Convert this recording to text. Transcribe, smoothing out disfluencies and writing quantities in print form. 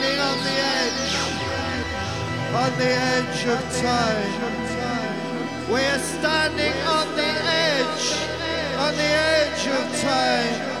standing on the edge of time. We are standing on the edge of time.